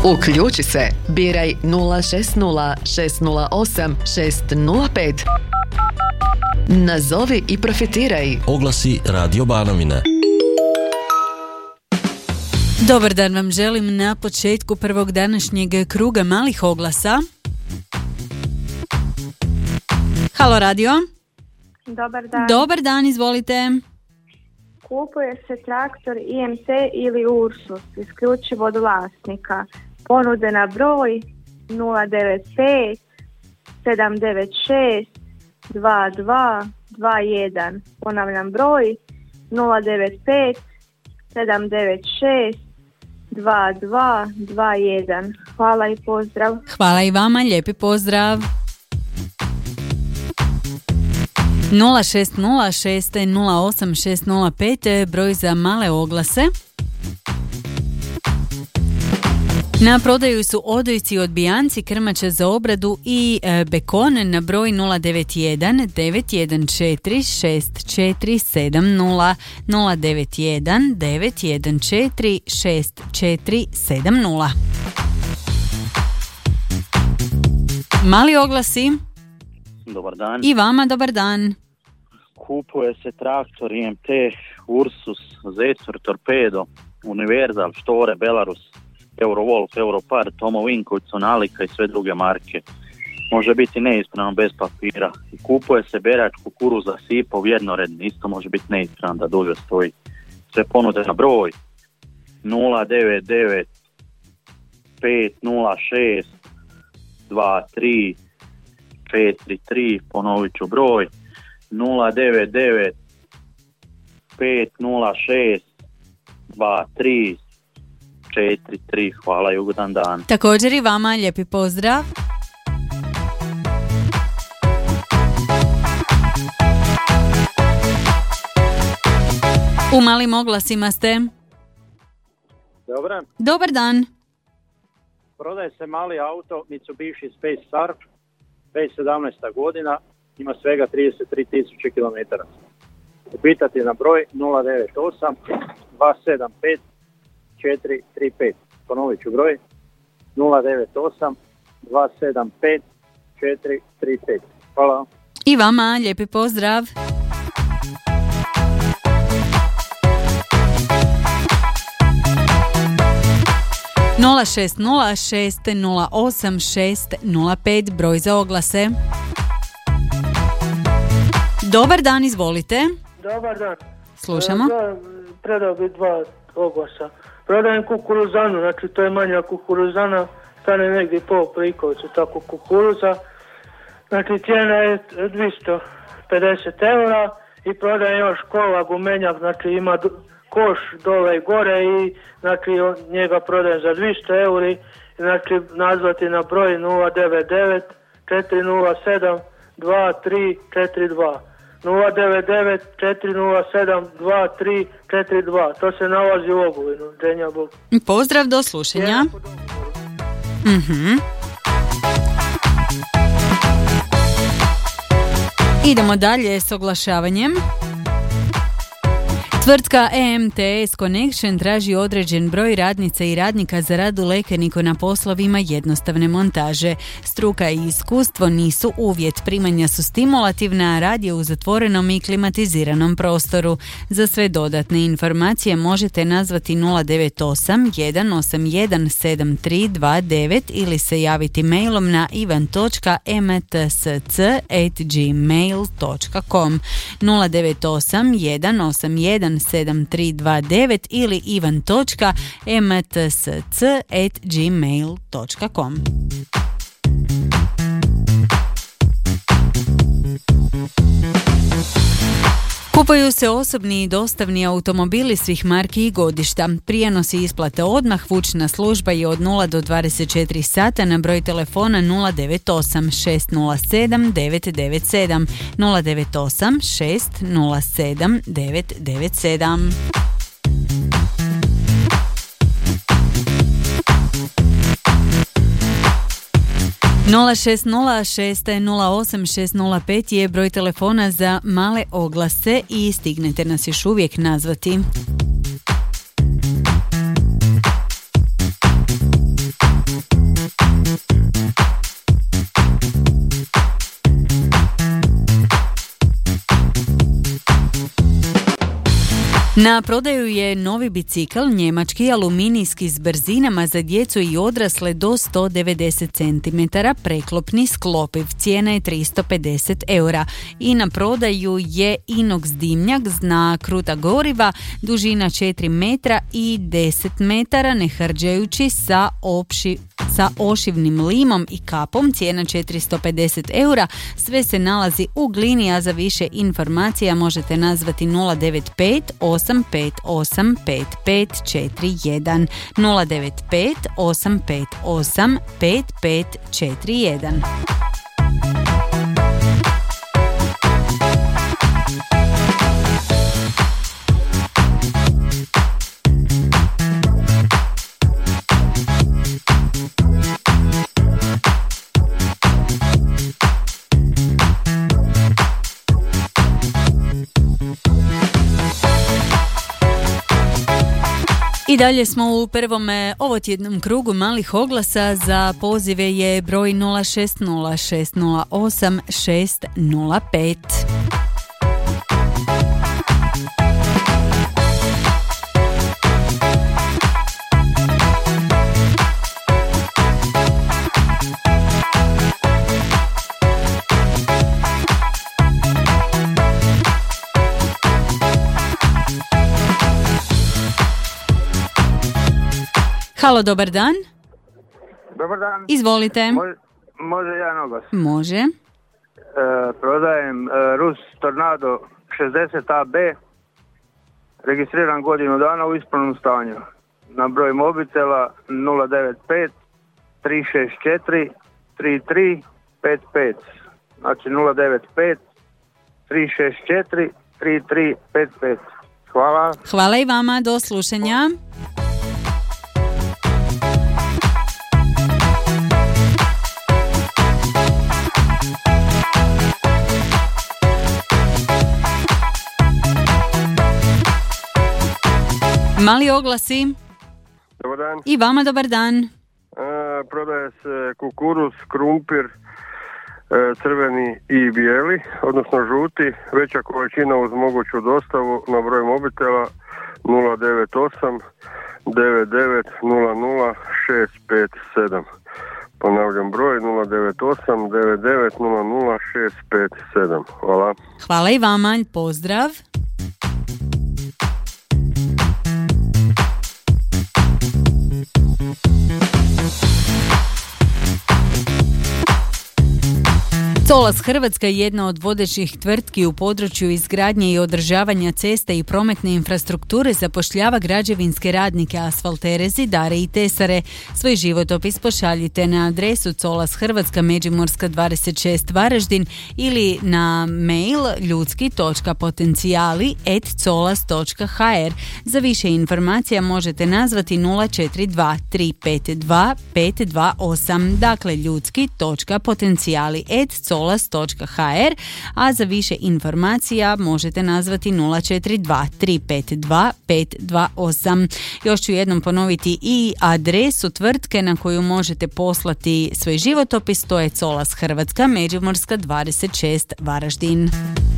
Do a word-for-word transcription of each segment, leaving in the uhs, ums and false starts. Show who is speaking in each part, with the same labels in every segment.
Speaker 1: Uključi se, biraj nula šest nula šest nula osam šest nula pet. Nazovi i profitiraj.
Speaker 2: Oglasi Radio Banovine.
Speaker 3: Dobar dan vam želim na početku prvog današnjeg kruga malih oglasa. Halo radio.
Speaker 4: Dobar dan.
Speaker 3: Dobar dan, izvolite.
Speaker 4: Kupuje se traktor I M T ili Ursus, isključivo od vlasnika. Ponude na broj nula devet pet sedam devet šest dva dva dva jedan. Ponavljam broj nula devet pet sedam devet šest dva dva dva jedan. Hvala i pozdrav.
Speaker 3: Hvala i vama, lijepi pozdrav. nula šest nula šest nula osam šest nula pet, broj za male oglase. Na prodaju su odojci, odbijanci, krmače za obradu i e, bekon na broj nula devet jedan devet jedan četiri šest četiri sedam nula nula devet jedan devet jedan četiri šest četiri sedam nula. Mali oglasi.
Speaker 5: Dobar dan.
Speaker 3: I vama dobar dan.
Speaker 5: Kupuje se traktor I M T, Ursus, Zesur, Torpedo, Univerzal, Štore, Belarus, Eurovolf, Europar, Tomo Vinković, Nalika i sve druge marke. Može biti neispravan bez papira. I kupuje se berač kukuruza, sipov, jednoredni, isto može biti neispravan da duže stoji. Sve ponude na broj nula devet devet pet nula šest dva tri četiri tri, ponovit ću broj nula devet devet pet nula šest dva tri četiri tri. Hvala i ugodan dan.
Speaker 3: Također i vama, lijepi pozdrav. U malim oglasima ste.
Speaker 6: Dobar.
Speaker 3: Dobar dan.
Speaker 6: Prodaje se mali auto Mitsubishi Space Surf, dvije tisuće sedamnaesta godina, ima svega trideset tri tisuće kilometara. Upitati na broj nula devet osam dva sedam pet četiri tri pet. Ponovit ću broj nula devet osam dva sedam pet četiri tri pet. Hvala.
Speaker 3: I vama, lijepi pozdrav. nula šest nula šest nula osam šest nula pet, broj za oglase. Dobar dan, izvolite.
Speaker 7: Dobar dan.
Speaker 3: Slušamo.
Speaker 7: Da, predao bi dva oglasa. Prodajem kukuruzanu, znači to je manja kukuruzana, stane negdje pol prikovicu, tako kukuruza. Znači cijena je dvjesto pedeset eura i prodajem još kola, gumenjak, znači ima koš dole i gore i znači njega prodajem za dvjesto euri, znači nazvati na broj nula devet devet četiri nula sedam dva tri četiri dva. nula devet devet četiri nula sedam dva tri četiri dva. To se nalazi u Ogulinu. Dženja Bog.
Speaker 3: Pozdrav, do slušanja. Mhm. Idemo dalje s oglašavanjem. Tvrtka E M T S Connection traži određen broj radnica i radnika za rad u Lekeniku na poslovima jednostavne montaže. Struka i iskustvo nisu uvjet, primanja su stimulativna, a rad je u zatvorenom i klimatiziranom prostoru. Za sve dodatne informacije možete nazvati nula devet osam jedan osam jedan sedam tri dva devet ili se javiti mailom na ivan točka m t s c at gmail točka com nula devet osam jedan osam jedan sedam tri dva devet ili ivan točka m t s c at gmail točka com. Kupuju se osobni i dostavni automobili svih marki i godišta. Prijenos i isplate odmah, vučna služba je od nula do dvadeset četiri sata na broj telefona nula devet osam šest nula sedam devet devet sedam nula devet osam šest nula sedam devet devet sedam. nula šest nula šest nula osam šest nula pet je broj telefona za male oglase i stignete nas još uvijek nazvati. Na prodaju je novi bicikl, njemački aluminijski s brzinama za djecu i odrasle do sto devedeset centimetara, preklopni sklopiv, cijena je tristo pedeset eura. I na prodaju je inox dimnjak na kruta goriva, dužina četiri metra i deset metara, nehrđajući sa, opši, sa ošivnim limom i kapom, cijena četiristo pedeset eura. Sve se nalazi u Glini, a za više informacija možete nazvati nula devet pet osam pet osam pet pet četiri jedan nula devet pet osam pet osam pet pet četiri jedan. I dalje smo u prvom ovotjednom krugu malih oglasa. Za pozive je broj nula šest nula šest nula osam šest nula pet. Halo, dobar dan.
Speaker 8: Dobar dan.
Speaker 3: Izvolite.
Speaker 8: Može, može jedan oglas.
Speaker 3: Može.
Speaker 8: E, prodajem e, Rus Tornado šezdeset A B, registriran godinu dana u ispravnom stanju. Na broj mobitela nula devet pet tri šest četiri tri tri pet pet. Znači nula devet pet tri šest četiri tri tri pet pet. Hvala.
Speaker 3: Hvala i vama, do slušanja. Mali oglasi.
Speaker 9: Dobar dan.
Speaker 3: I vama dobar dan.
Speaker 9: E, prodaje se kukuruz, krumpir, e, crveni i bijeli, odnosno žuti, veća količina uz moguću dostavu na broj mobitela nula devet osam devet devet nula nula šest pet sedam. Ponavljam broj nula devet osam devet devet nula nula šest pet sedam. Hvala.
Speaker 3: Hvala i vama, pozdrav. Colas Hrvatska je jedna od vodećih tvrtki u području izgradnje i održavanja cesta i prometne infrastrukture, zapošljava građevinske radnike, asfaltere, zidare i tesare. Svoj životopis pošaljite na adresu Colas Hrvatska Međimurska dvadeset šest Varaždin ili na mail ljudski točka potencijali at colas točka h r. Za više informacija možete nazvati nula četiri dva tri pet dva pet dva osam, dakle ljudski točka potencijali at colas točka h r, a za više informacija možete nazvati nula četiri dva tri pet dva pet dva osam. Još ću jednom ponoviti i adresu tvrtke na koju možete poslati svoj životopis, to je Colas Hrvatska Međimurska dvadeset šest Varaždin.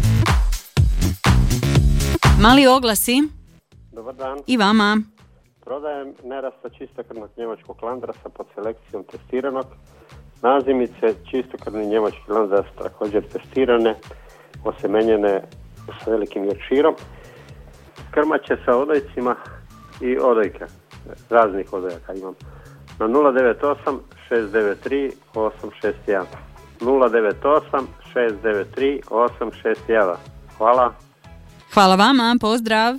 Speaker 3: Mali oglasi.
Speaker 10: Dobar dan.
Speaker 3: I vama.
Speaker 10: Prodajem nerasta čistokrvnog njemačkog landrasa pod selekcijom testiranog. Nazimice čistokrvni njemački landras također testirane, osemenjene s velikim jorkširom. Krmače sa odojcima i odojke, raznih odojaka imam. Na nula devet osam šest devet tri osam šest jedan. nula devet osam šest devet tri osam šest jedan. Hvala.
Speaker 3: Hvala vama, pozdrav.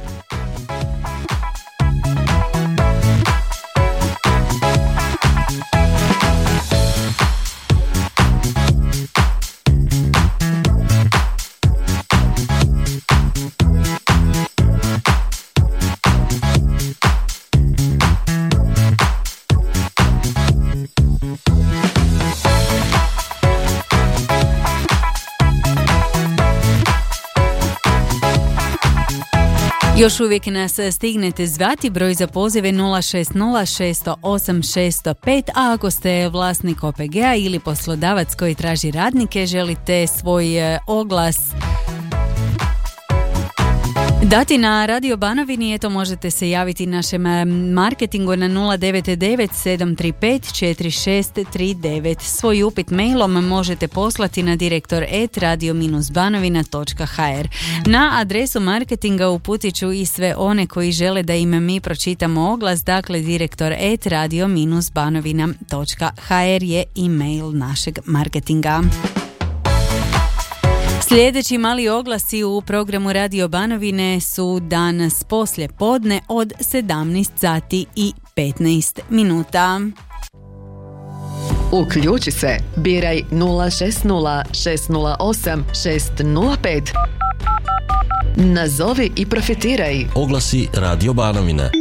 Speaker 3: Još uvijek nas stignete zvati, broj za pozive nula šest nula šest osam šest pet, a ako ste vlasnik O P G-a ili poslodavac koji traži radnike, želite svoj oglas Dati na Radio Banovini, eto možete se javiti našem marketingu na nula devet devet sedam tri pet četiri šest tri devet. Svoj upit mailom možete poslati na direktor et radio banovina točka ha er. Na adresu marketinga uputit ću i sve one koji žele da im mi pročitamo oglas, dakle direktor et radio banovina točka ha er je e-mail našeg marketinga. Sljedeći mali oglasi u programu Radio Banovine su danas poslje podne od sedamnaest sati i petnaest minuta.
Speaker 1: Uključi se, biraj nula šest nula šest nula osam šest nula pet. Nazovi i profitiraj.
Speaker 2: Oglasi Radio Banovine.